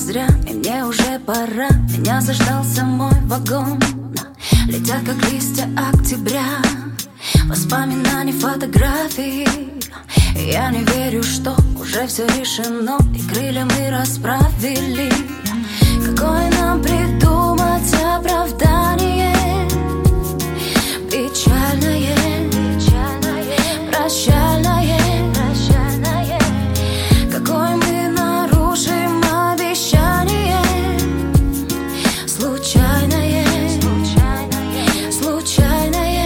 зря, и мне уже пора. Меня заждался мой вагон. Летят, как листья октября, воспоминаний, фотографий. Я не верю, что уже все решено, и крылья мы расправили. Какое нам придумать оправдание? Печальное, прощальное. Какое мы нарушим обещание? Случайное, случайное.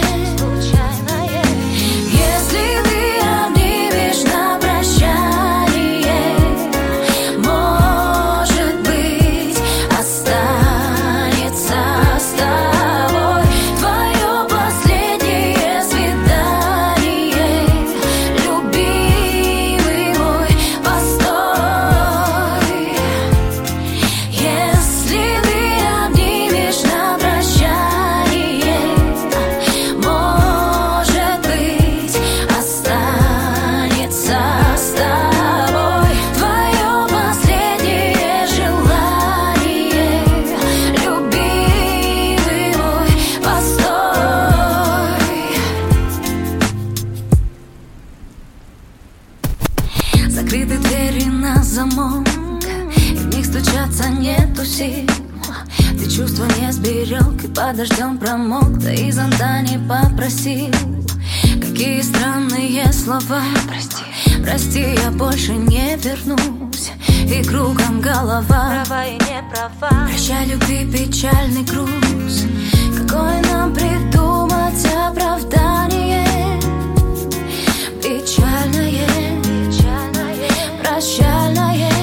Если ты обнимешь на прощание, может быть, останется с тобой твое последнее свидание. Любимый мой, постой. Если ты обнимешь на прощание, может быть, останется с тобой твое последнее желание. Любимый мой, постой. Закрыты двери на замок, и в них стучаться нету сил. Ты чувства не сберег и под дождем промок, да и зонта не попросил. Какие странные слова. Прости, я больше не вернусь, и кругом голова. Права и не права. Прощай, любви, печальный груз. Какое нам придумать оправдание? Печальное, прощальное.